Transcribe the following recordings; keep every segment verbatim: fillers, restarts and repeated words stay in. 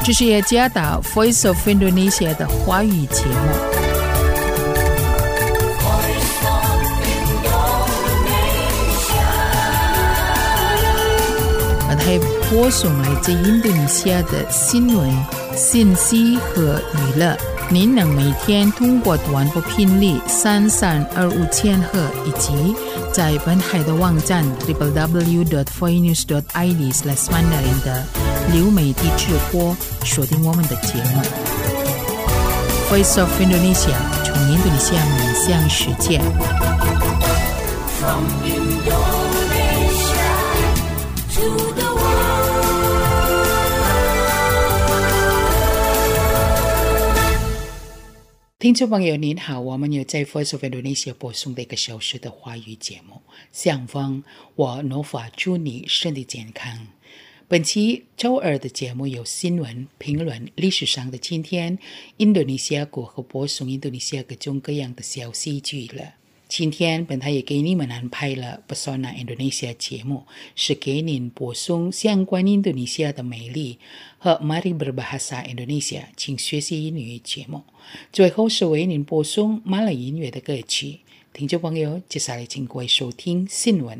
这是雅加达 Voice of Indonesia 的华语节目。本台播送来自印度尼西亚的新闻、信息和娱乐。您能每天通过短波频率三三二五千赫以及在本台的网站 double-u double-u double-u dot voinews dot i d slash mandarin 的流媒体直播锁定我们的节目。Voice of Indonesia 从印度尼西亚面向世界。From Indonesia to the world。听众朋友您好，我们有在 Voice of Indonesia 播送的一个小时的华语节目。相逢我努法祝你身体健康。本期周二的节目有新闻、评论、历史上的今天、印度尼西亚国和播送印度尼西亚各种各样的消息剧了。今天本台也给你们安排了 Pesona Indonesia 节目，是给您播送相关印度尼西亚的美丽和 Mari Berbahasa Indonesia 请学习英语节目。最后是为您播送马来音乐的歌曲。听众朋友，接下来请各位收听新闻。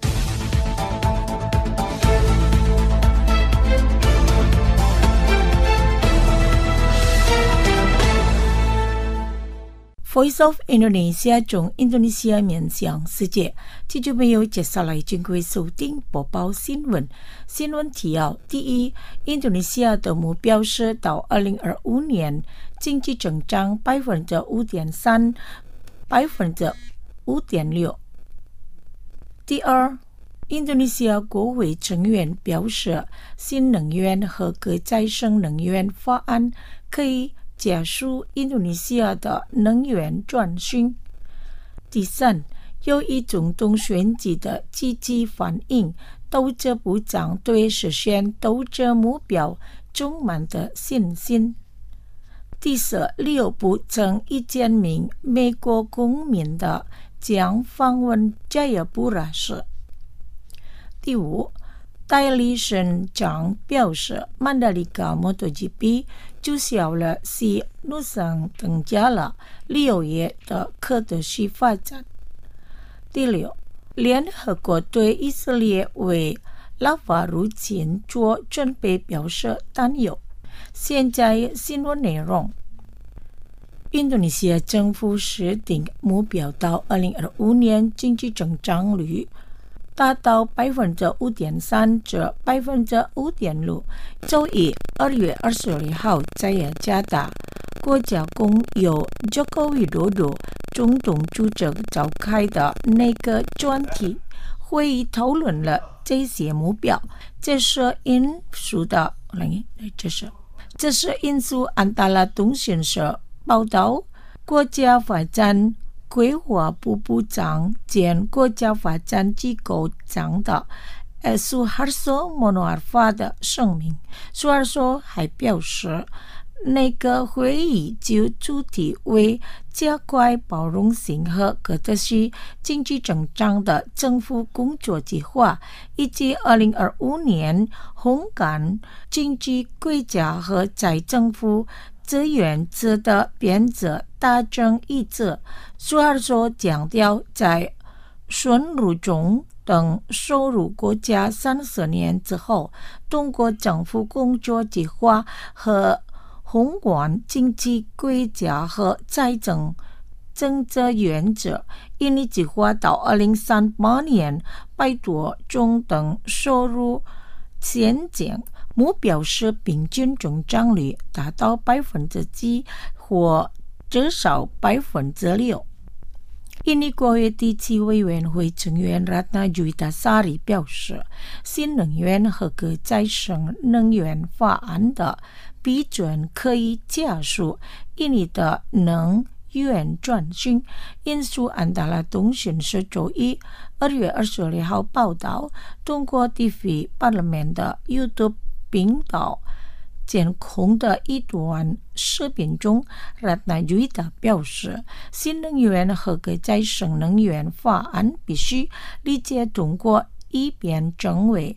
Voice of Indonesia 从印度尼西亚面向世界，听众朋友，接下来请各位收听播报新闻。新闻提要：第一，印度尼西亚的目标是到二零二五年经济增长百分之五点三、百分之五点六。第二，印度尼西亚国会成员表示，新能源和可再生能源法案可以加速印度尼西亚的能源转型。第三，由于总统选举的积极反应，斗争部长对实现斗争目标充满的信心。第四，六部曾一千名美国公民的将访问加亚布拉市。第五，代理省长表示，曼达里卡 MotoGP 注销了是路上增加了旅游业的可持续发展。第六，联合国对以色列为拉法入侵做准备表示担忧。现在新闻内容：印度尼西亚政府设定目标到二零二五年经济增长率达到百分之五点三至百分之五点六。周一二月二十二号，在雅加达，国家公由 Joko Widodo 总统主持召开的那个专题会议讨论了这些目标。这是因素的，这是这是因素安达拉通讯社报道，国家发展规划部部长兼国家发展机构长的Suharto Monoarfa 的声明。Suharto 还表示，那个会议就主题为加快包容性和可持续经济增长的政府工作计划，以及二零二五年宏观经济规划和在政府资源值的变则达成一致。苏尔说强调，在顺入中等收入国家三十年之后，通过政府工作计划和宏观经济规划和财政政策原则，印尼计划到二零三八年百多中等收入前景。目标是平均增长率达到百分之七或至少百分之六。印尼国会地区委员会成员 Ratna Juitasari 表示，新能源和可再生能源法案的批准可以加速印尼的能源转型。因素安达拉通讯社周一二月二十二号报道，通过 T V Parlemen 的 YouTube 频道监控的一段视频中， Ratna Juita 表示，新能源和可再生能源法案必须立即通过，以便成为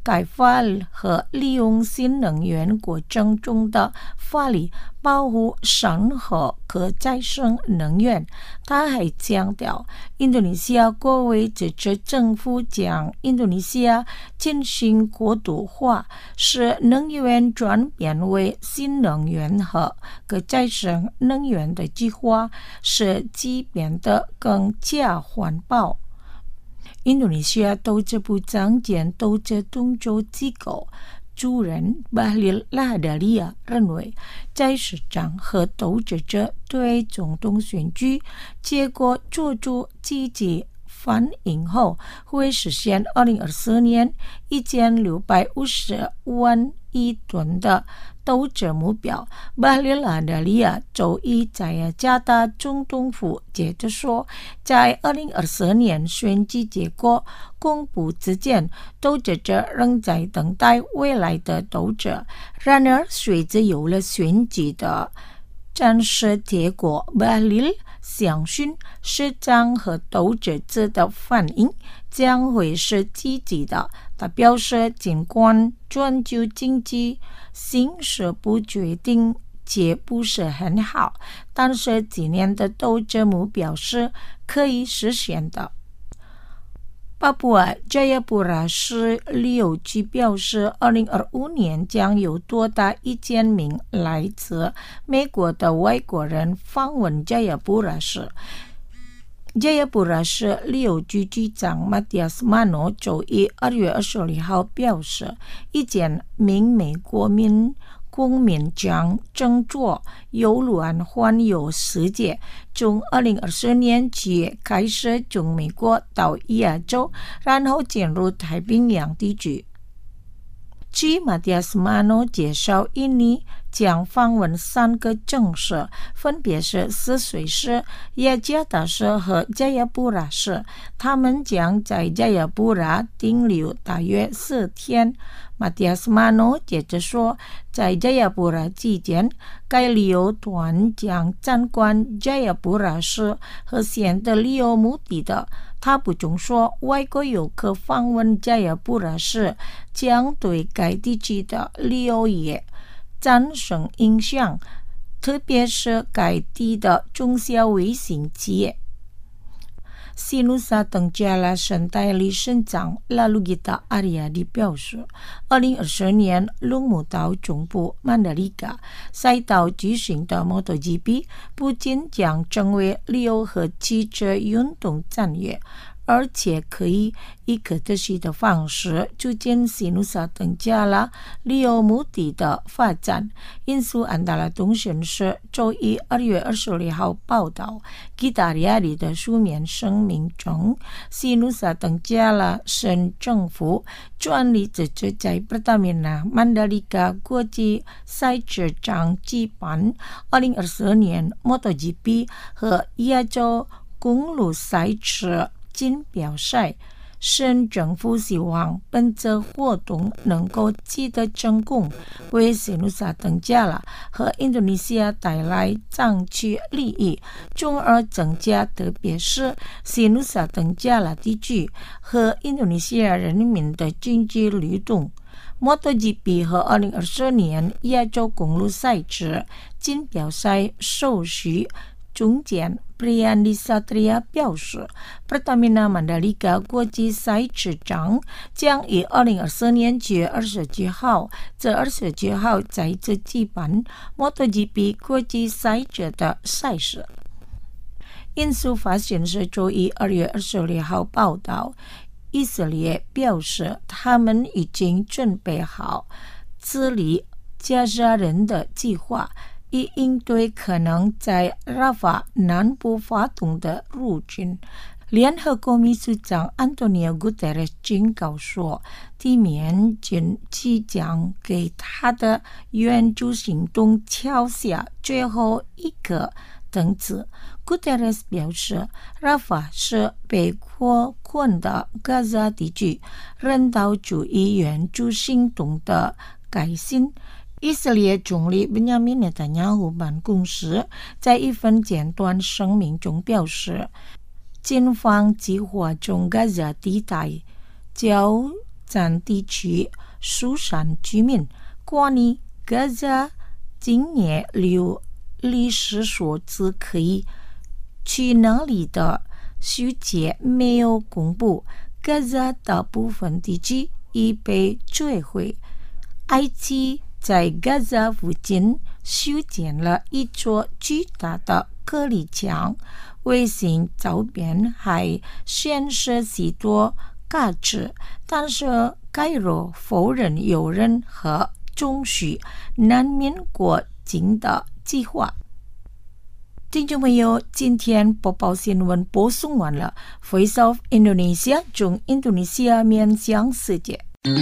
改发和利用新能源过程中的法律保护生和可再生能源。他还强调，印度尼西亚国会支持政府将印度尼西亚进行国土化，使能源转变为新能源和可再生能源的计划，使其变得更加环保。印度尼西亚投资部长兼投资动作机构主任巴里拉达利亚认为，在市场和投资者对总统选举结果做出积极反应后，会实现二零二四年一千六百五十万亿吨的投资目标。巴里拉达利亚周一在加达总统府接着说，在二零二四年选举结果公布之前，投资者仍在等待未来的投资。然而，随着有了选举的真实结果，巴里相信市场和投资者的反应将会是积极的。他表示，尽管全球经济形势不确定且不是很好，但是今年的投资目标是可以实现的。巴布亚加亚布拉市旅游局表示，二零二五年将有多达一千名来自美国的外国人访问加亚布拉市。加亚布拉市旅游局局长马蒂亚斯马诺周一二月二十二号表示，一千名美国民公民将乘坐邮轮环游世界，从二零二四年起开始从美国到亚洲，然后进入太平洋地区。据马蒂亚斯马诺介绍，印尼将访问三个城市，分别是泗水市、雅加达市和加亚布拉市。他们将在加亚布拉停留大约四天。马蒂亚斯马诺接着说，在加亚布拉期间，该旅游团将参观加亚布拉市和县的旅游目的地。他补充说，外国游客访问加亚布拉市将对该地区的旅游业产生影响，特别是该地的中小微型企业。西努萨登加拉省代理省长拉鲁吉达阿里亚迪表示，二零二四年龙目岛中部曼德里卡赛道举行的 MotoGP 不仅将成为旅游和汽车运动战略，而且可以以可持续的方式促进西努萨登加拉旅游目的的发展。印苏安达拉通讯社周一二月二十二号报道，吉达利亚里的书面声明中，西努萨登加拉省政府专力支持在普达米纳曼德里卡国际赛车场举办二零二四年 MotoGP 和亚洲公路赛车金标赛。省政府希望本次活动能够取得成功，为西努萨登加拉和印度尼西亚带来长期利益，从而增加特别是西努萨登加拉地区和印度尼西亚人民的经济律动。MotoGP 和二零二四年亚洲公路赛车金标赛首席总监Priyandi Satria 表示，普达米纳曼德里卡国际赛车场将于二零二四年七月二十七号至二十七号再次举办 MotoGP 国际赛车的赛事。印苏发现社周一二月二十二号报道，以色列表示他们已经准备好治理加沙人的计划，以应对可能在拉法南部发动的入侵。联合国秘书长安东尼奥·古特雷斯警告说，地面军即将给他的援助行动敲下最后一个灯子。古特雷斯表示，拉法是被扩困的加沙地区人道主义援助行动的改进。以色列总理本雅明内塔尼亚胡办公室在一份简短声明中表示，警方计划从加沙地带交战地区疏散居民。关于加沙今年留历史所知可以去哪里的细节没有公布。加沙大部分地区已被摧毁。埃及在加沙附近修建了一座巨大的隔离墙，卫星照片还显示许多假肢，但是盖若否认有人和中许难民过境的计划。听众朋友，今天播报新闻播送完了。Voice of Indonesia 从印度尼西亚面向世界。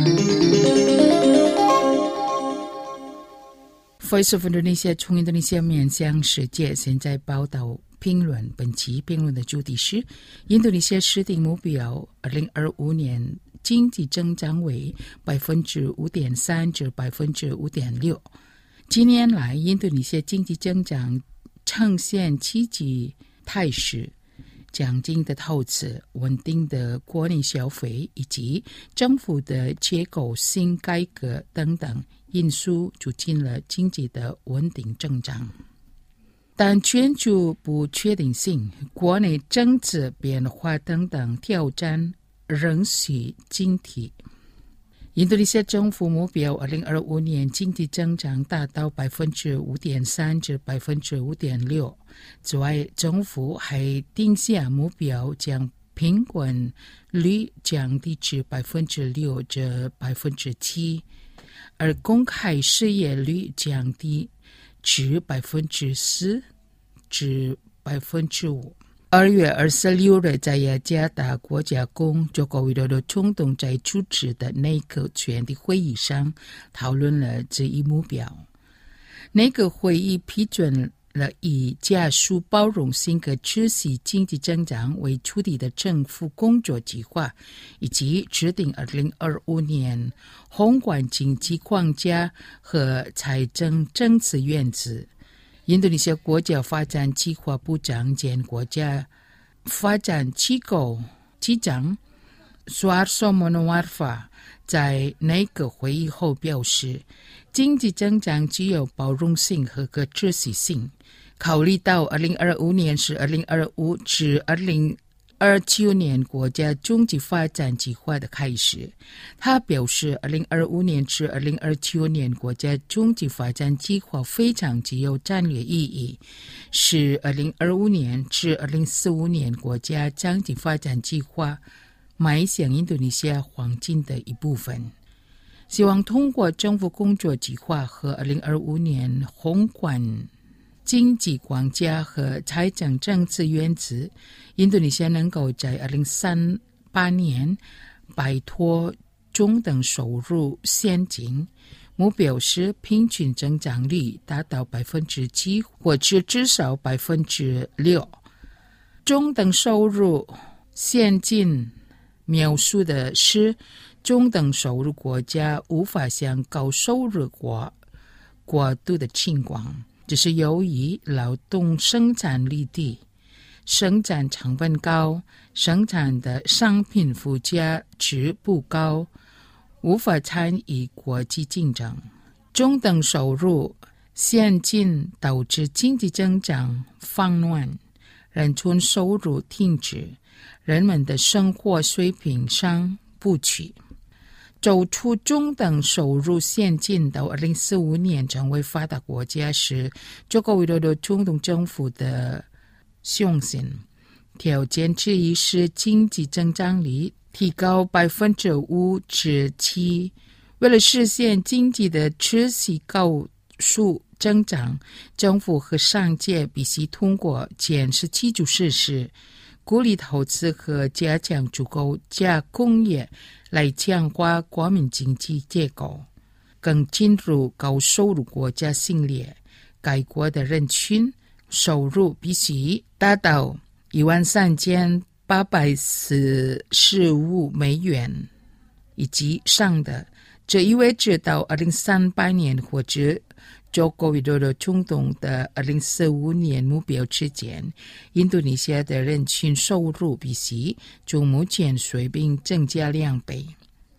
Voice of Indonesia 从印度尼西亚面向世界。现在报道评论，本期评论的主题是：印度尼西亚设定目标，二零二五年经济增长为百分之五点三至百分之五点六。近年来，印度尼西亚经济增长呈现积极态势，强劲的投资、稳定的国内消费以及政府的结构性改革等等因素促进了经济的稳定增长。但全球不确定性、国内政治变化等等挑战仍需警惕。印度尼西亚政府目标二零二五年经济增长达到百分之五点三至百分之五点六。此外，政府还定下目标，将平均率降低至百分之六至百分之七，而公开失业率降低至百分之四至百分之五。二月二十六日，在雅加达国家公佐科维多多总统在主持的内阁全体会议上讨论了这一目标。内阁会议批准了以加速包容性和持续经济增长为主题的政府工作计划，以及制定二零二五年宏观经济框架和财政政策原则。印度尼西亚国家发展计划部长兼国家发展机构机长 Suharto Monoarfa 在内阁会议后表示，经济增长具有包容性和可持续性。考虑到二零二五年是二零二五至二零二九年国家经济发展计划的开始，他表示二零二五年至二零二九年国家经济发展计划非常具有战略意义，是二零二五年至二零四五年国家经济发展计划迈向印度尼西亚黄金的一部分。希望通过政府工作计划和二零二五年宏观经济框架和财政政策原则，印度尼西亚能够在二零三八年摆脱中等收入陷阱。目标是平均增长率达到百分之七，或者至少百分之六。中等收入陷阱描述的是中等收入国家无法向高收入国过渡的情况。这是由于劳动生产率低，生产成本高，生产的商品附加值不高，无法参与国际竞争。中等收入陷阱导致经济增长放缓，人均收入停止，人们的生活水平上不去。走出中等收入陷阱到二零四五年成为发达国家是佐科维多多总统政府的雄心。条件之一是经济增长率提高百分之五至七。为了实现经济的持续高速增长，政府和商界必须通过建设基础设施、鼓励投资和加强足够加工业来强化国民经济结构，更进入高收入国家行列。该国的人均收入必须达到一万三千八百四十五美元以及上的，这意味着到二零三八年或者佐科维多多总统的二零四五年目标之间，印度尼西亚的人均收入必须从目前水平增加两倍。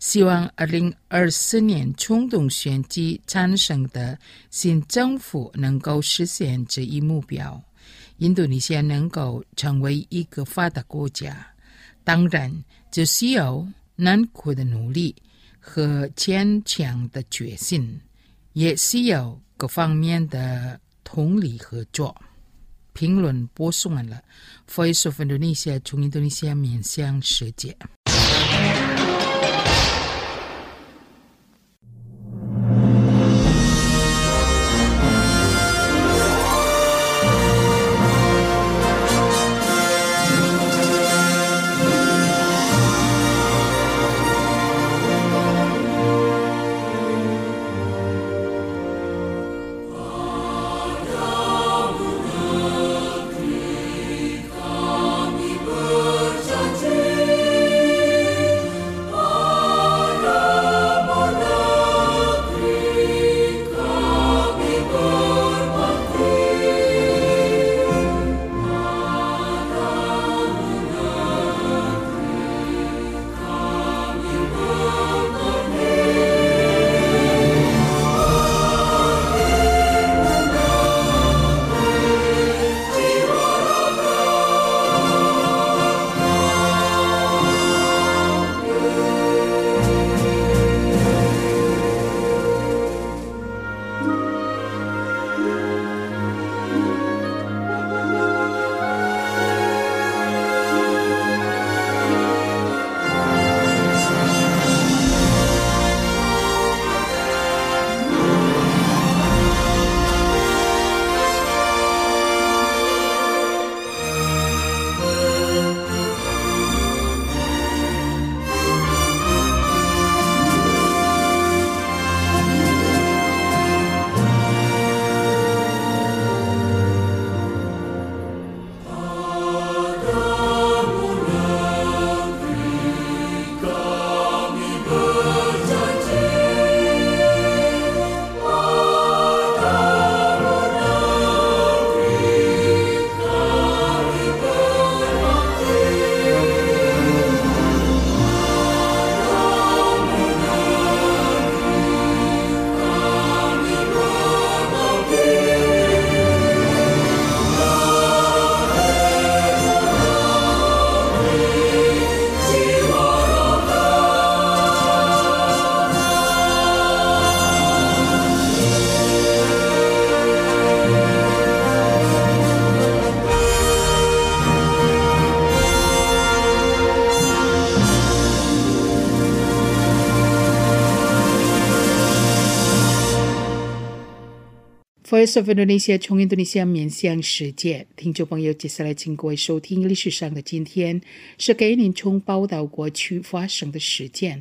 希望二零二四年冲动选举产生的新政府能够实现这一目标，印度尼西亚能够成为一个发达国家，当然就需要难苦的努力和坚强的决心，也需要各方面的通力合作。评论播送完了 Voice of Indonesia 从印度尼西亚面向世界。Voice of Indonesia 从印度尼西亚面向世界，听众朋友，接下来请各位收听历史上的今天，是给您从报道过去发生的事件。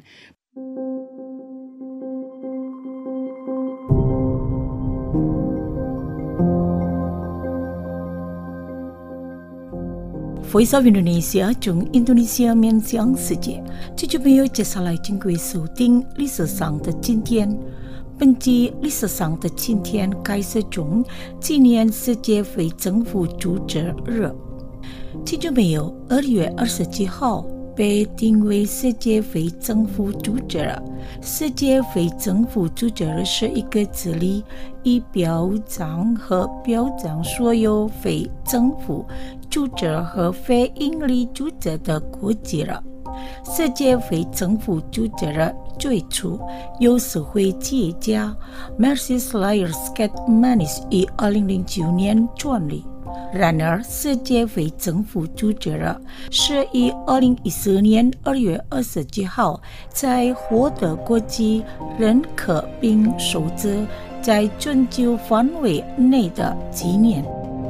Voice of Indonesia 从印度尼西亚面向世界，听众朋友，接下来请各位收听历史上的今天。本集历史上的今天开始从纪念世界非政府组织日。听众朋友，二月二十七号被定为世界非政府组织日。世界非政府组织日是一个指令以表彰和表彰所有非政府组织和非营利组织的国际日。世界非政府组织日最初由社会企业家 Mercedes Scatmanis 于二零零九年创立。然而，世界非政府组织日是于二零一四年二月二十七号才获得国际认可并受制在全球范围内的纪念。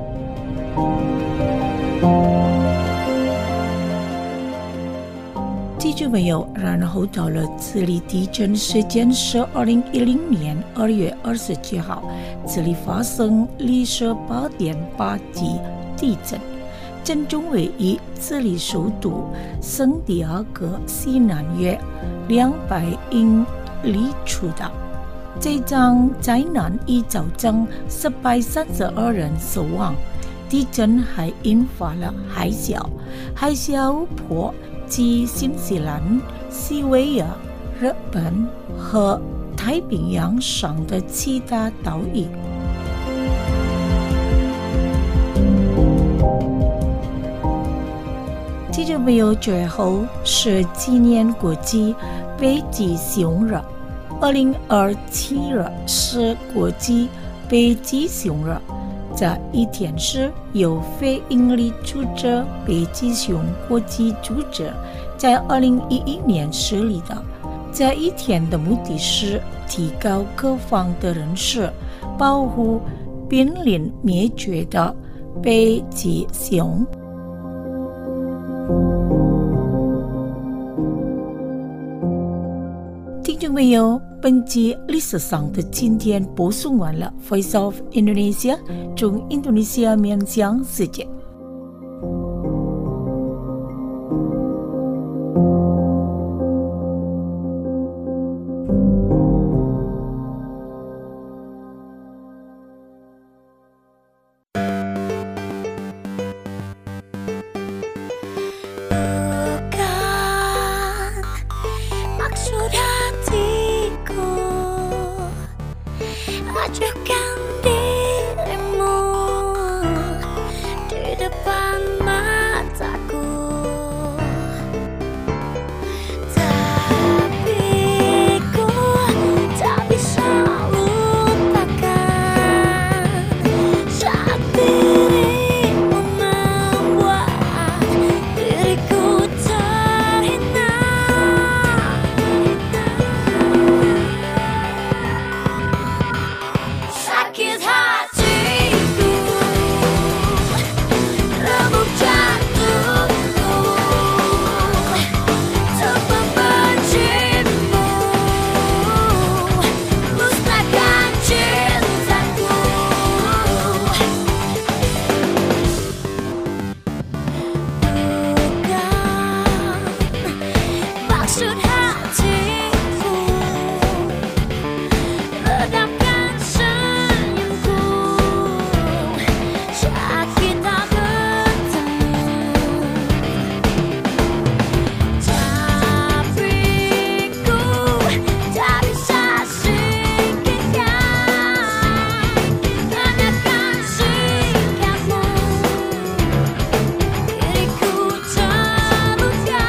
记住没有？然后到了智利地震事件是二零一零年二月二十七号，智利发生历史八点八级地震，震中位于智利首都圣地亚哥西南约两百英里处的。这场灾难已造成四百三十二人死亡，地震还引发了海啸，海啸波及新西兰、西维尔、 日本和太平洋上的其他岛屿。听众朋友，最后是纪念国际北极熊日。二零二七日是国际北极熊日，这一天是由非营利组织北极熊国际组织在二零一一年设立的。这一天的目的是提高各方的人士，保护濒临灭绝的北极熊。听众朋友，本集历史上的今天播送完了 Voice of Indonesia 从印度尼西亚面向世界。 Ajukan dirimu di depan mataku, tapi ku tak bisa lupakan saat dirimu membuat diriku terhina. Sakit hatiku, remuk jantungku, untuk membencimu, musnahkan cintaku. Bukan maksud hatiku redamkan senyumku saat kita bertemu, tapi ku tak bisa singkirkan kenakan sikapmu, diriku terluka.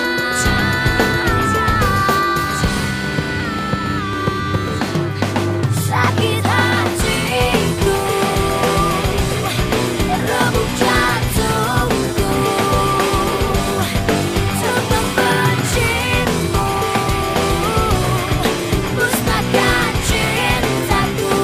Sakit hatiku, remuk jantungku, untuk membencimu, musnahkan cintaku.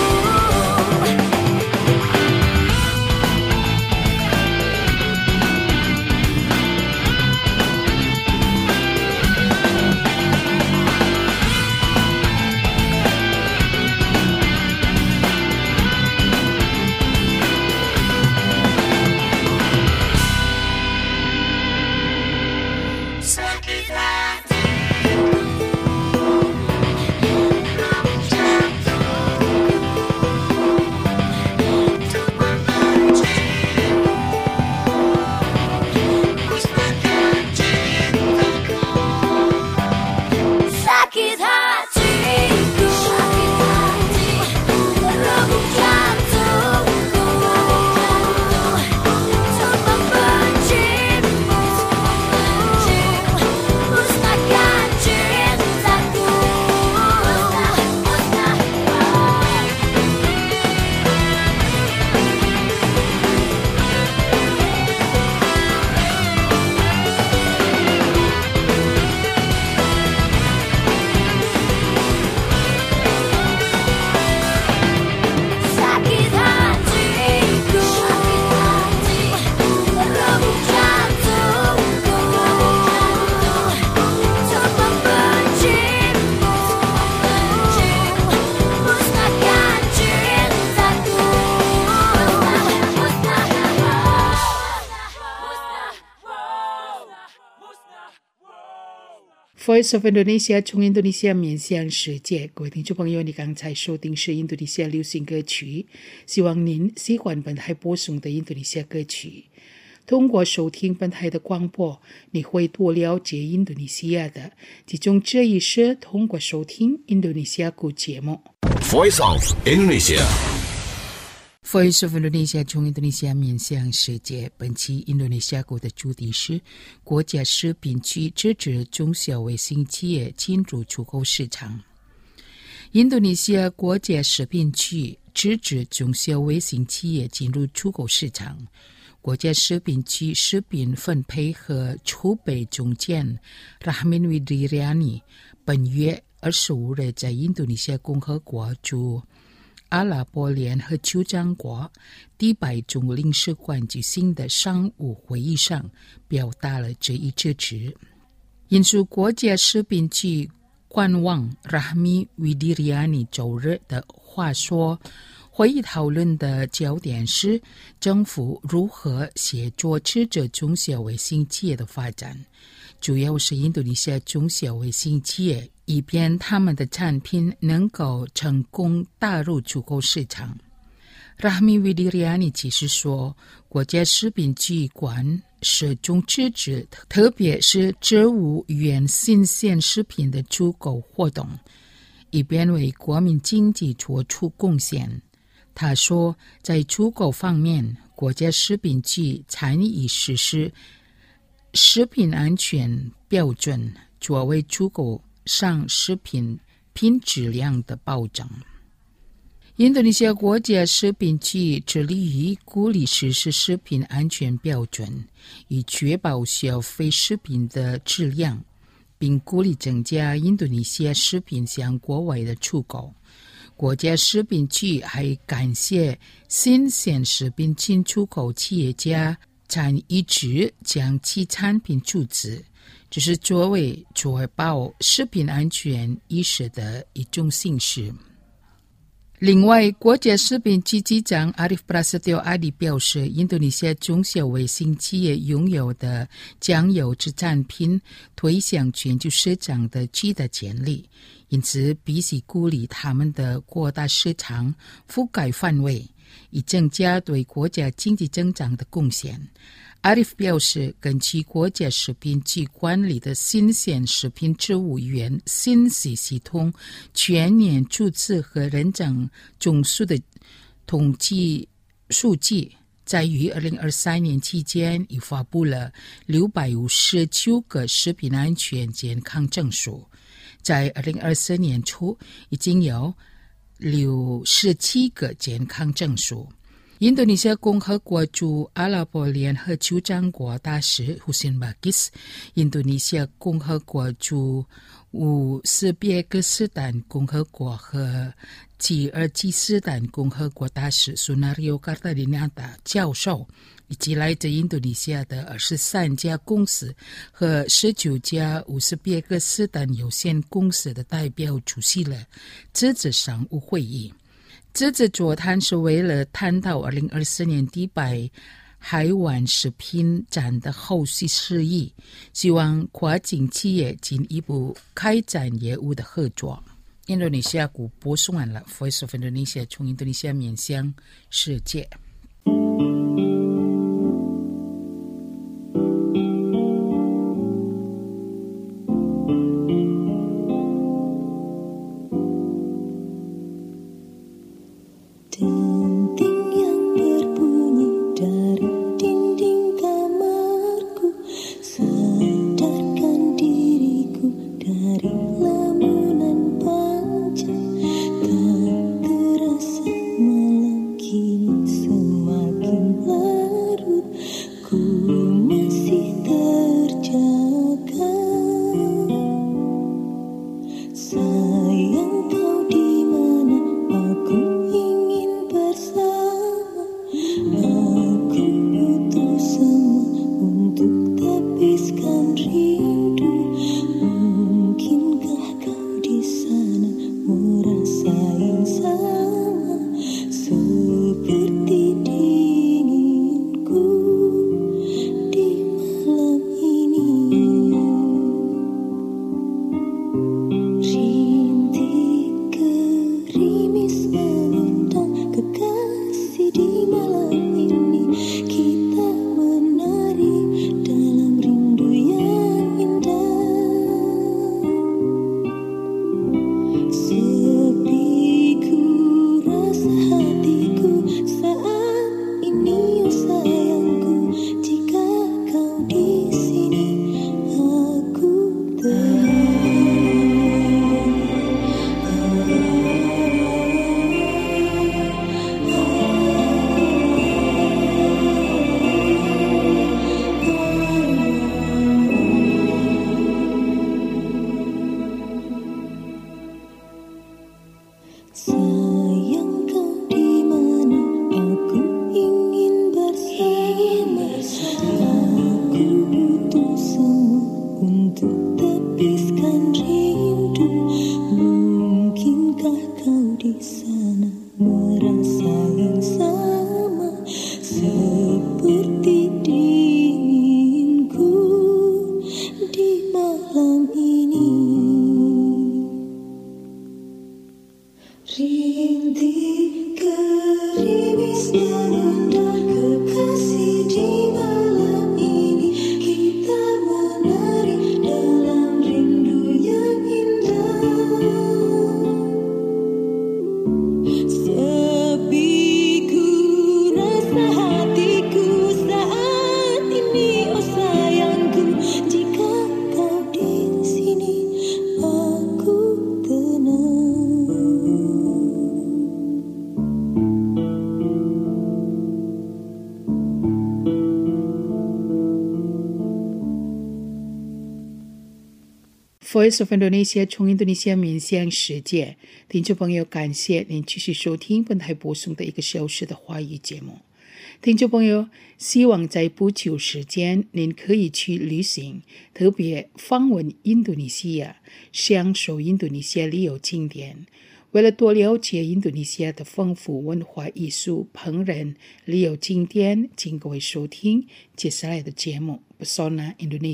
Sakit hatiku, remuk jantungku, untuk membencimu, musnahkan cintaku. Sakit hatiku, remuk jantungku, untuk membencimu, musnahkan cintaku. Sakit hatiku, remuk jantungku, untuk membencimu, musnahkan cintaku. Voice of Indonesia 从印度尼西亚面向世界，各位听众朋友，你刚才收听是印度尼西亚流行歌曲，希望您喜欢本台播送的印度尼西亚歌曲。 通过收听本台的广播，你会多了解印度尼西亚的。其中这一是通过收听印度尼西亚国节目。 Voice of Indonesia。 Voice of Indonesia 从印度尼西亚面向世界。本期印度尼西亚国的主题是国家食品局支持中小微型企业进入出口市场。印度尼西亚国家食品局支持中小微型企业进入出口市场。国家食品局食品分配和储备总监 Rahmin Widiryani 本月二十五日在印度尼西亚共和国驻阿拉伯联合酋长国迪拜总领事馆举行的商务会议上表达了这一支持。引述国家食品局官网 Rahmin Widiryani 周日的话说，会议讨论的焦点是政府如何协助支持中小微型企业的发展，主要是印度尼西亚中小微型企业，以便他们的产品能够成功打入出口市场。Rahmin Widiryani 解释说，国家食品局官始终支持，特别是植物园新鲜食品的出口活动，以便为国民经济做出贡献。他说，在出口方面，国家食品局参与实施食品安全标准，作为出口上食品品质量的保障。印度尼西亚国家食品局致力于鼓励实施食品安全标准，以确保消费食品的质量，并鼓励增加印度尼西亚食品向国外的出口。国家食品局还感谢新鲜食品进出口企业家参一直将其产品出资，这是作为确保食品安全意识的一种形式。另外，国家食品局局长 Arief Prasetyo Adi 表示，印度尼西亚中小微型企业拥有的将有之产品推向全球市场的巨大潜力，因此必须鼓励他们的扩大市场覆盖范围，以增加对国家经济增长的贡献。Arief 表示，根据国家食品局管理的新鲜食品植物园信息系统全年注册和认证总数的统计数据，在于二零二三年期间已发布了六百五十九个食品安全健康证书，在二零二四年初已经有六十七个健康证书。印度尼西亚共和国驻阿拉伯联合酋长国大使 Hussein Bagis， 印度尼西亚共和国驻乌兹别克斯坦共和国和吉尔吉斯坦共和国大使 Sunario Kartadinata 教授，以及来自印度尼西亚的二十三家公司和十九家乌兹别克斯坦有限公司的代表出席了这次商务会议。这次座谈是为了探讨二零二四年迪拜海湾食品展的后续事宜，希望跨境企业进一步开展业务的合作。印度尼西亚国播送完了 Voice of Indonesia 从印度尼西亚面向世界。 Voice of Indonesia 从印度尼西亚面向世界，听众朋友，感谢您继续收听本台播送的一个小时的华语节目。听众朋友，希望在不久时间您可以去旅行，特别访问印度尼西亚，享受印度尼西亚旅游景点。为了多了解印度尼西亚的丰富文化艺术、烹饪、旅游景点，请各位收听接下来的节目 Pesona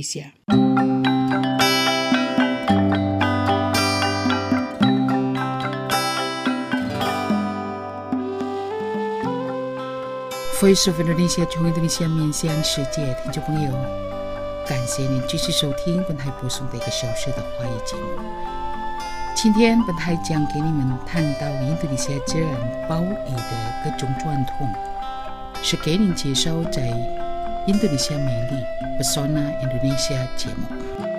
Indonesia。Voice of Indonesia 从印度尼西亚面向世界，听众朋友，感谢您继续收听本台播送的一个小时的华语节目。今天本台将给你们谈到印度尼西亚自然保育的各种传统，是给您介绍在印度尼西亚美丽 Pesona Indonesia 节目。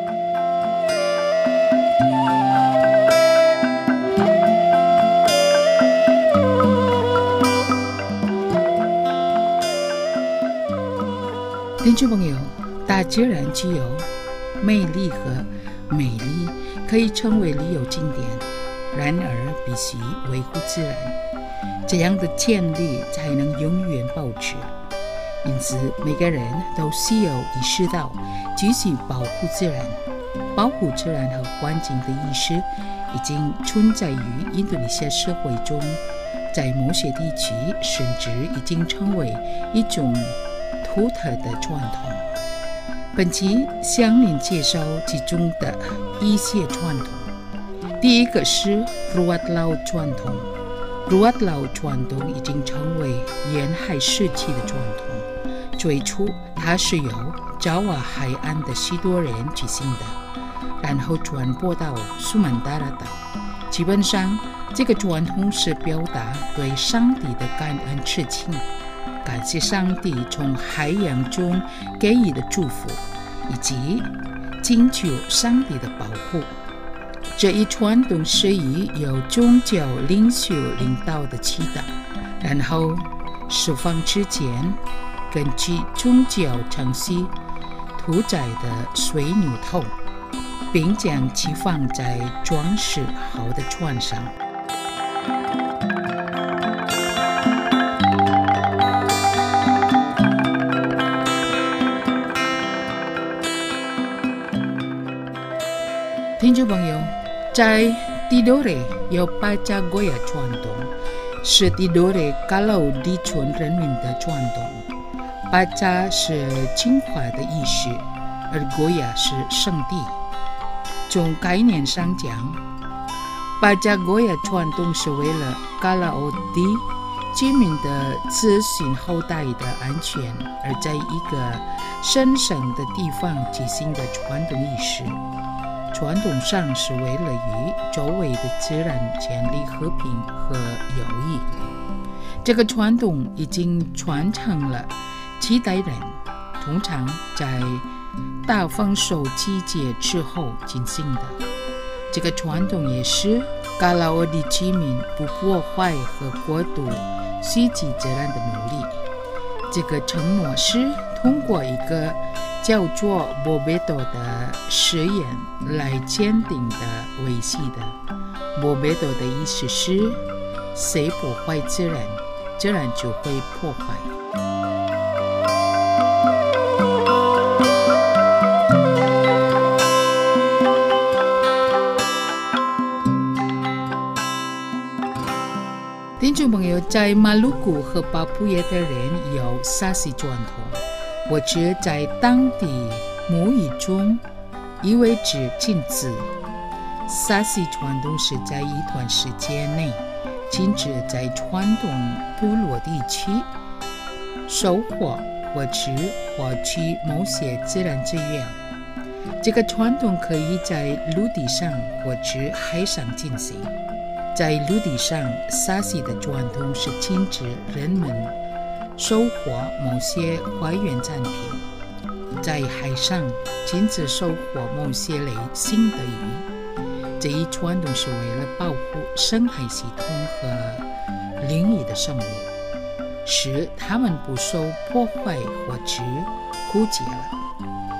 听众朋友，大自然具有魅力和美丽，可以成为旅游景点，然而必须维护自然，这样的潜力才能永远保持。因此，每个人都需要意识到继续保护自然。保护自然和环境的意识已经存在于印度尼西亚社会中，在某些地区甚至已经成为一种独特的传统。本期向您介绍其中的一些传统。第一个是 Ruat Laut 传统。Ruat Laut 传统已经成为沿海时期的传统。最初，它是由爪哇海岸的许多人举行的，然后传播到苏门答腊岛。基本上，这个传统是表达对上帝的感恩之情，感谢上帝从海洋中给予的祝福，以及请求上帝的保护。这一传统是以由宗教领袖领导的祈祷，然后释放之前，根据宗教程序屠宰的水牛头，并将其放在装饰好的船上。听众朋友，在 Tidore 有巴加goya传统，是 Tidore Kalau 地村人民的传统。巴加是净化的意思，而 goya 是圣地。从概念上讲，巴加goya传统是为了 Kalau 地居民的子孙后代的安全，而在一个神圣的地方进行的传统仪式。传统上是为了与周围的自然建立和平和友谊。这个传统已经传承了几代人，通常在大丰收季节之后进行的。这个传统也是嘎拉奥地居民不破坏和过度袭击自然的努力。这个承诺是通过一个叫做 Bobeto 的实验来鉴定的维系的。Bobeto 的意思是，谁破坏自然，自然就会破坏。听众朋友，在马鲁古和巴布亚的人有沙西传统。或者在当地母语中意味着禁止。沙西传统是在一段时间内禁止在传统部落地区收获或者获取某些自然资源。这个传统可以在陆地上或者海上进行。在陆地上，沙西的传统是禁止人们收获某些花园产品，在海上禁止收获某些类型的鱼。这一传统是为了保护生态系统和领域的生物，使它们不受破坏或者枯竭了。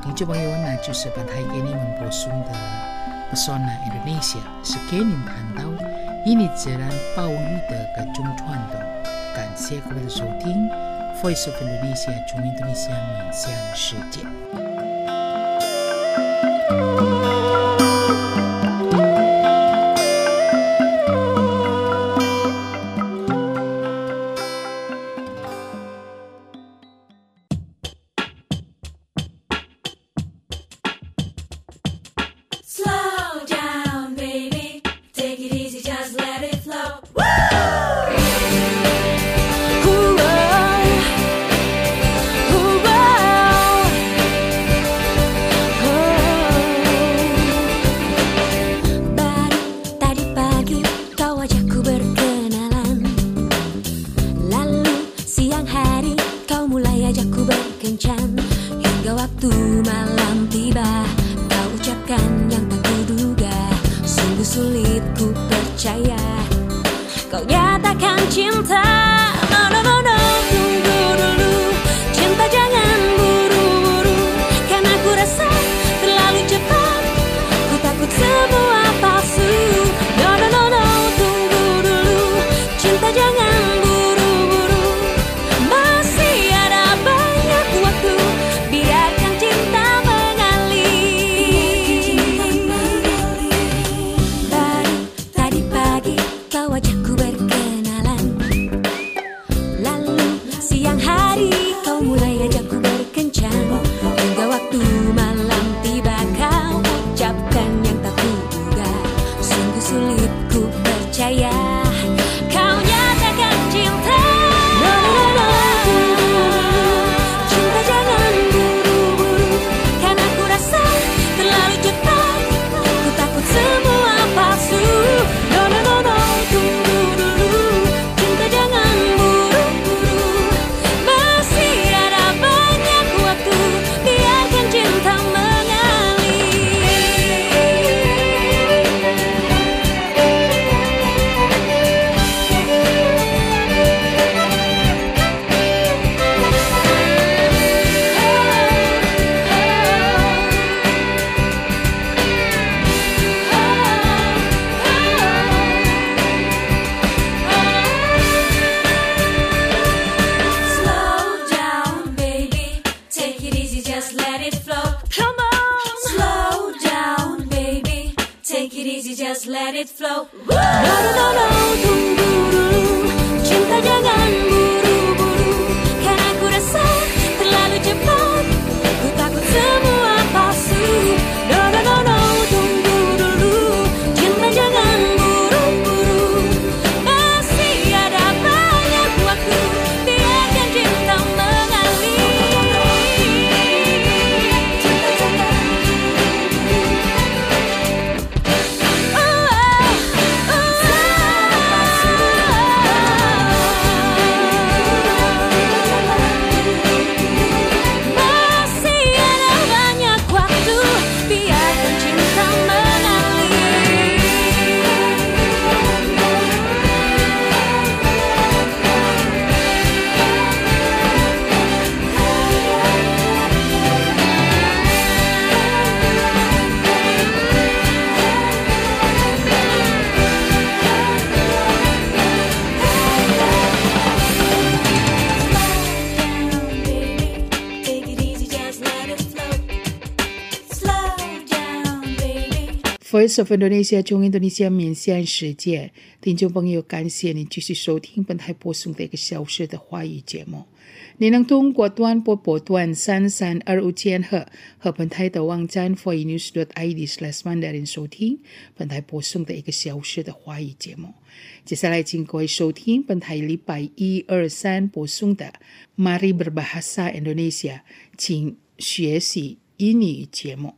听众朋友，那就是本台给你们播送的 Pesona Indonesia， 是给您谈到印尼自然保育的各种传统。感谢各位的收听 Voice of Indonesia 中印度尼西亚面向世界。Voice of Indonesia 中印度尼西亚面向世界，听众朋友，感谢你继续收听本台播送的一个小时的华语节目。你能通过短波波段三三二五千赫和本台的网站 voinews dot i d slash mandarin 收听本台播送的一个小时的华语节目。接下来，请各位收听本台礼拜一、二、三播送的 Mari Berbahasa Indonesia， 请学习印尼语节目。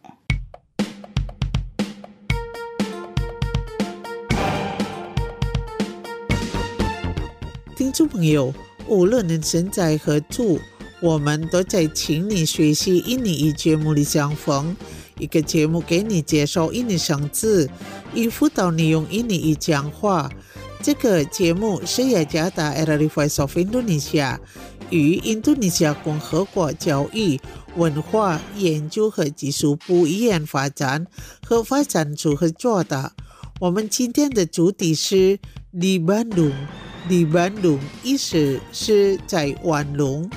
听众朋友，无论你身在何处，我们都在请你学习印尼语节目里相逢，一个节目给你介绍印尼生字，以辅导你用印尼语讲话。这个节目是雅加达 R R I Voice of Indonesia 与印度尼西亚共和国教育、文化研究和技术部医院发展和发展处合作的。我们今天的主题是 di Bandung。di Bandung 意思是在万隆。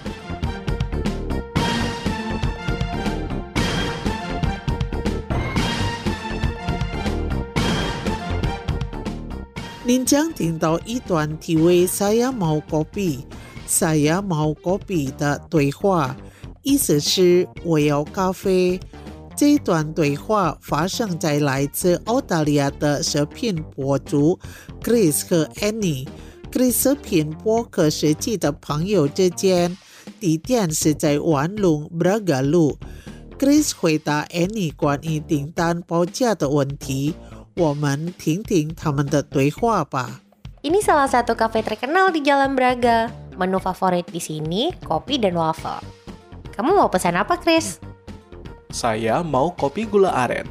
您将听到一段题为 Saya mau kopi Saya mau kopi 的对话，意思是我要咖啡。这一段对话发生在来自澳大利亚的食品博主 Chris 和 Annie。Chris 食品播客设计的朋友之间，地点是在万隆 Braga 路。Chris 回答 Annie 关于订单报价的问题。我们听听他们的对话吧。 Ini salah satu kafe terkenal di Jalan Braga. Menu favorit di sini kopi dan waffle. Kamu mau pesan apa, Chris? Saya mau kopi gula aren.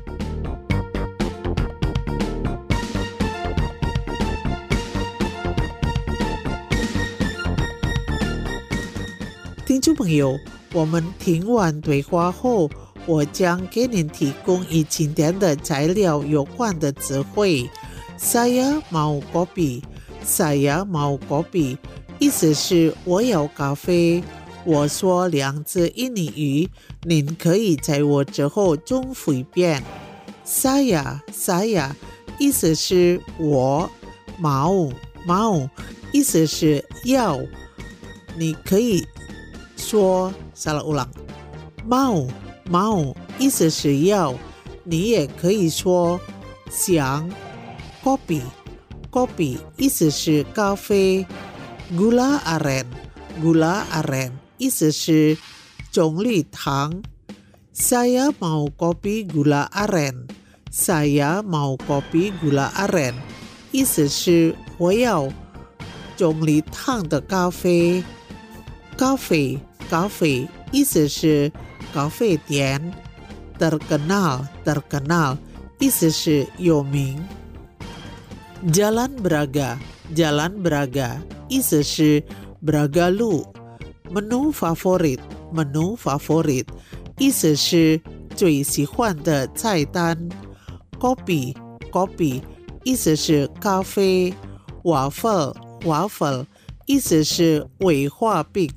听众朋友，我们听完对话后，我将给您提供与今天的材料有关的词汇。Saya mau kopi Saya mau kopi 意思是我要咖啡。我说两字印尼语，您可以在我之后中复变。Saya Saya 意思是我。mau mau 意思是要。你可以说 salah ulang mau mau 意思是要，你也可以说想。kopi kopi 意思是咖啡。gula aren gula aren 意思是棕榈糖。Saya mau kopi gula aren Saya mau kopi gula aren 意思是我要棕榈糖的咖啡。cafe cafe 意思是咖啡店。terkenal terkenal 意思是有名。Jalan Braga Jalan Braga 意思是 Braga 路。Menu favorit Menu favorit 意思是最喜欢的菜单。Kopi Kopi 意思是咖啡。Waffle Waffle 意思是威化饼。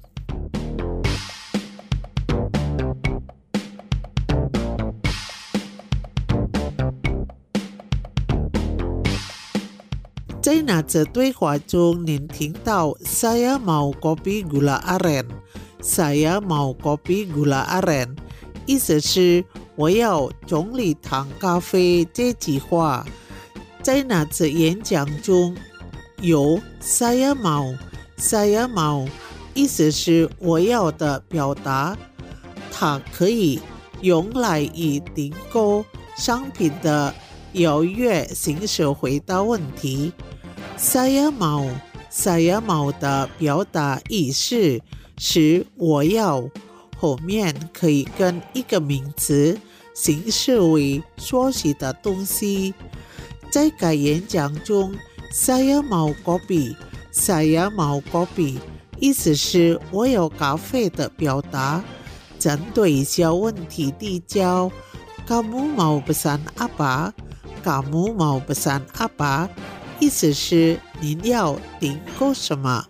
在那次对话中，您听到 Saya mau kopi gula aren Saya mau kopi gula aren 意思是我要棕榈糖咖啡这句话。在那次演讲中，有 Saya mau Saya mau 意思是我要的表达，它可以用来以订购商品的邀约形式回答问题。Saya mau Saya mau 的表达意思是我要，后面可以跟一个名词形式为缩写的东西。在该演讲中， Saya mau kopi Saya mau kopi 意思是我有咖啡的表达，针对一些问题递交。Kamu mau pesan apa Kamu mau pesan apa意思是您要订购什么。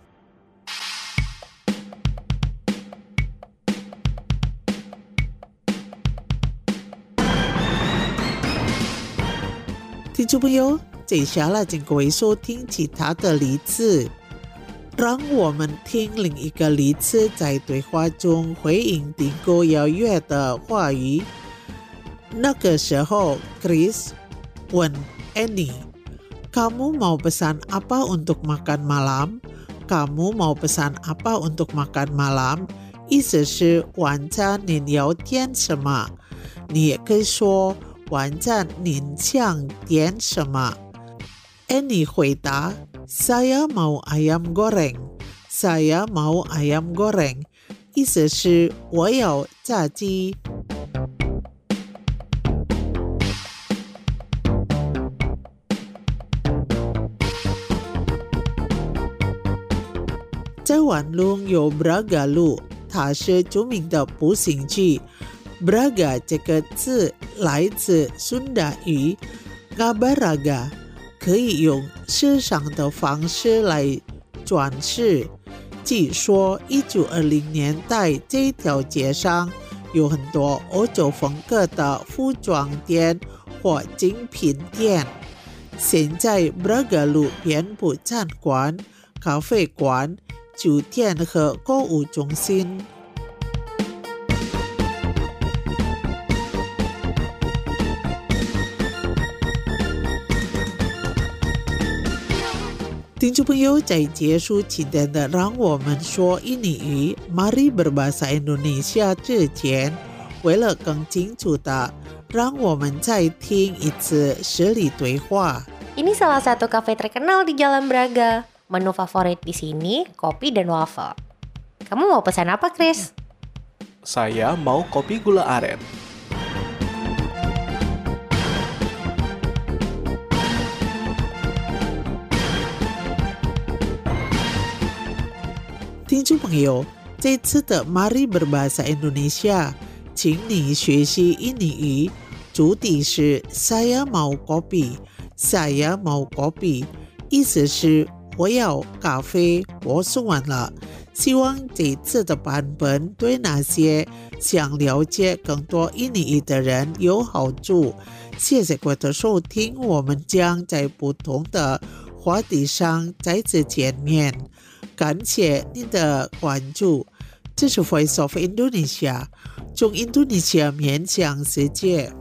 听众朋友，接下来请各位收听其他的例子。让我们听另一个例子，在对话中回应订购邀约的话语。那个时候 Chris 问 Annie，Kamu mau pesan apa untuk makan malam? Kamu mau pesan apa untuk makan malam? 意思是晚餐您要点什么？你也可以说晚餐您想点什么？ Annie 回答 Saya mau ayam goreng Saya mau ayam goreng 意思是我要炸鸡。在湾中有 Braga 路，它是著名的步行区。Braga 这个字来自苏达语 Ngabaraga， 可以用时尚的方式来转世。据说一九二零年代这条街上有很多欧洲风格的服装店或精品店。现在 Braga 路遍布餐馆、咖啡馆、酒店和购物中心。听众朋友，在结束今天的让我们说印尼语 Mari berbahasa Indonesia 之前，为了更清楚的，让我们再听一次实例对话。 Ini salah satu kafe terkenal di Jalan Braga. Menu favorit di sini kopi dan waffle. Kamu mau pesan apa, Chris? Saya mau kopi gula aren. 听众朋友，这次的 Mari berbahasa Indonesia， 请你学习印尼语，主题是 Saya mau kopi。Saya mau kopi， 意思是我要咖啡，我说完了。希望这次的版本对那些想了解更多印尼语的人有好处。谢谢各位的收听，我们将在不同的话题上再次见面。感谢您的关注，这是 Voice of Indonesia， 从印度尼西亚面向世界。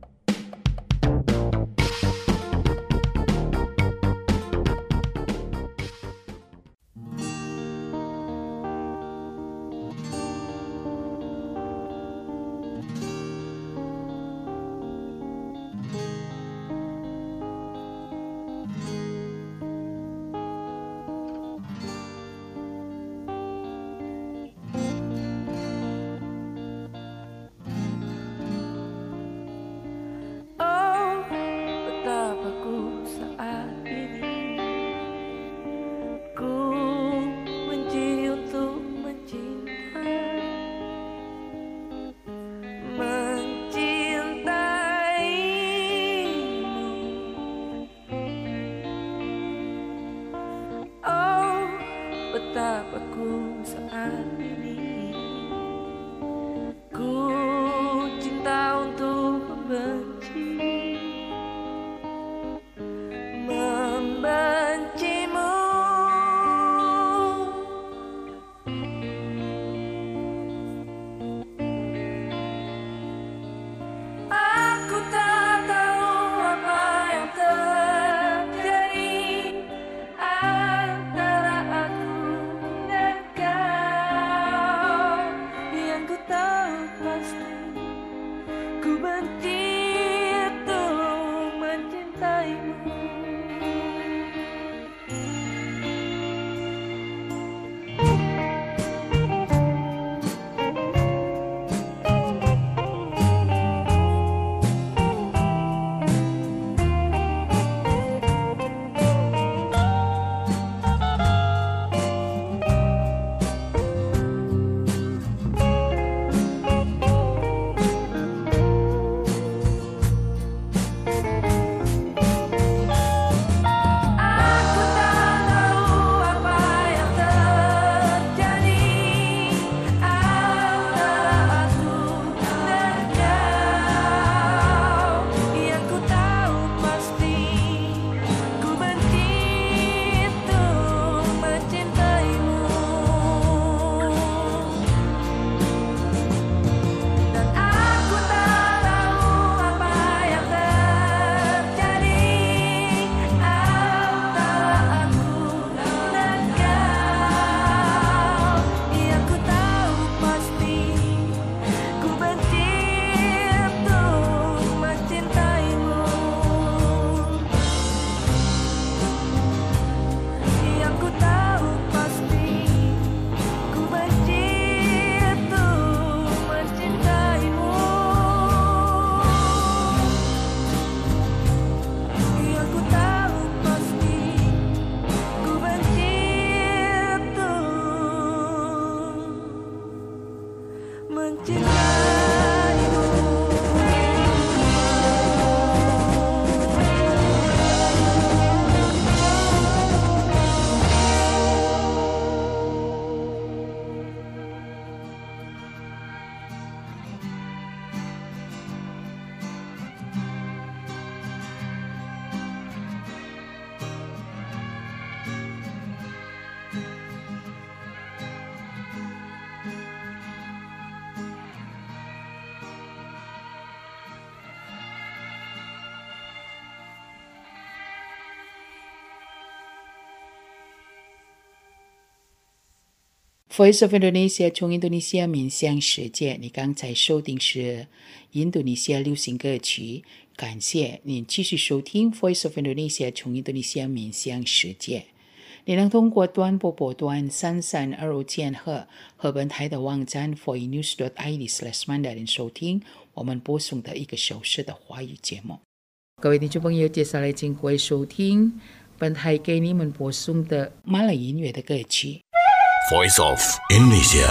Betapa ku saat ini ku cinta untuk membenci, membencimu. Aku tak tahu apa yang terjadi antara aku dan kau. Yang ku tahu pasti ku benci untuk mencintaimu. Voice of Indonesia 从印度尼西亚面向世界，你刚才收听是印度尼西亚流行歌曲，感谢您继续收听 Voice of Indonesia 从印度尼西亚面向世界。你能通过短波波段三三二五千赫和本台的网站 voinews dot i d slash mandarin 收听我们播送的一个小时的华语节目。各位听众朋友，接下来请各位收听本台给你们播送的马来音乐的歌曲。 Voice of Indonesia.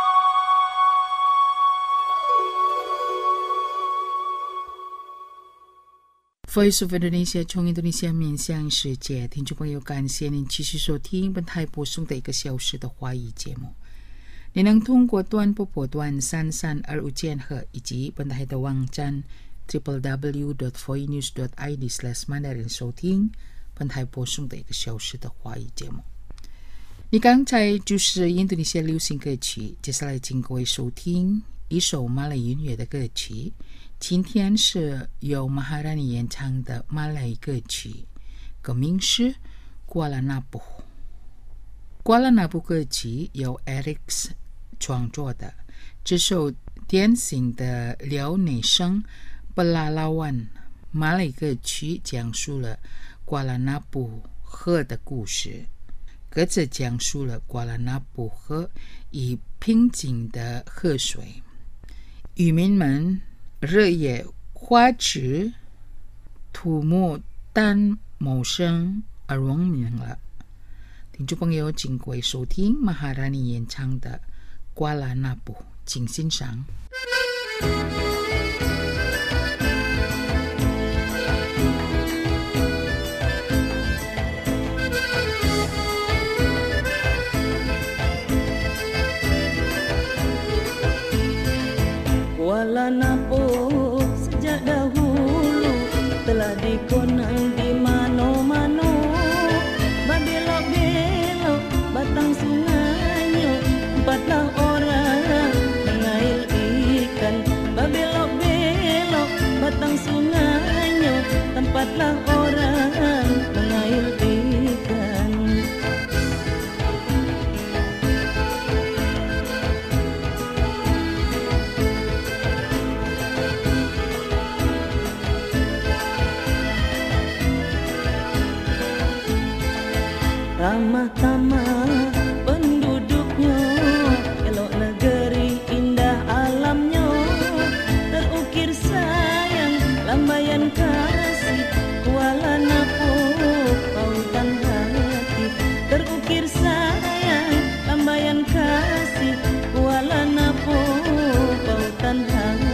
Voice of Indonesia 从印度尼西亚面向世界，听众朋友，感谢您继续收听本台播送的一个小时的华语节目。你能通过短波波段三三二五千赫以及本台的网站 double-u double-u double-u dot voinews dot i d slash mandarin 收听本台播送的一个小时的华语节目。你刚才就是印度尼西亚流行歌曲，接下来请各位收听一首马来音乐的歌曲。今天是由马哈拉尼演唱的马来歌曲，歌名是《Kuala Nabu》。Kuala Nabu 歌曲由 Eric 创作的，这首典型的辽内声布拉拉湾马来歌曲讲述了 Kuala Nabu 河的故事。歌词讲述了 Kuala Nabu 河以平静的河水，渔民们日夜花枝土木但谋生而闻名了。听众朋友，请各位收听马哈拉尼演唱的《Kuala Nabu》，请欣赏。 Kuala Nabu sejak dahulu telah dikenang di mano-mano. Berbelok-belok batang sungainya, empatlah orang mengail ikan. Berbelok-belok batang sungainya, tempatlah orang mengail ikan. Ramah-tamah penduduknya, elok negeri indah alamnya. Terukir sayang, lambaian kasih, Kuala Nabu pautan hati. Terukir sayang, lambaian kasih, Kuala Nabu pautan hati.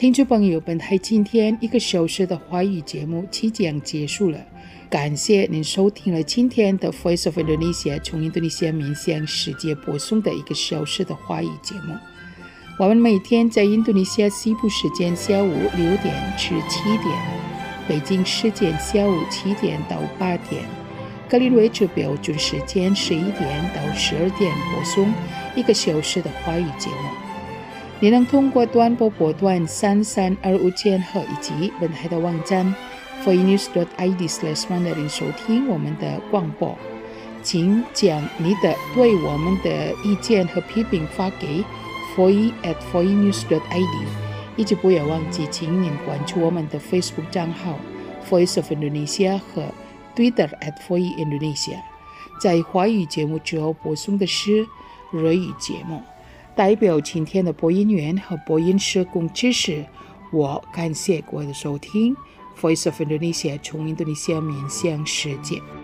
听众朋友，本台今天一个小时的华语节目即将结束了，感谢您收听了今天的 Voice of Indonesia 从印度尼西亚面向世界播送的一个小时的华语节目。我们每天在印度尼西亚西部时间下午六点至七点，北京时间下午七点到八点，格林威治标准时间十一点到十二点播送一个小时的华语节目。你能通过短波波段三三二五千赫以及本台的网站 voinews dot i d slash mandarin 收听我们的广播。请将你的对我们的意见和批评发给 voice at voinews dot i d， 以及不要忘记请您关注我们的 Facebook 账号 Voice of Indonesia 和 Twitter at voice Indonesia。 在华语节目之后播送的是日语节目。代表今天的播音员和播音社工知识，我感谢各位的收听。Voice of Indonesia 从印度尼西亚面向世界。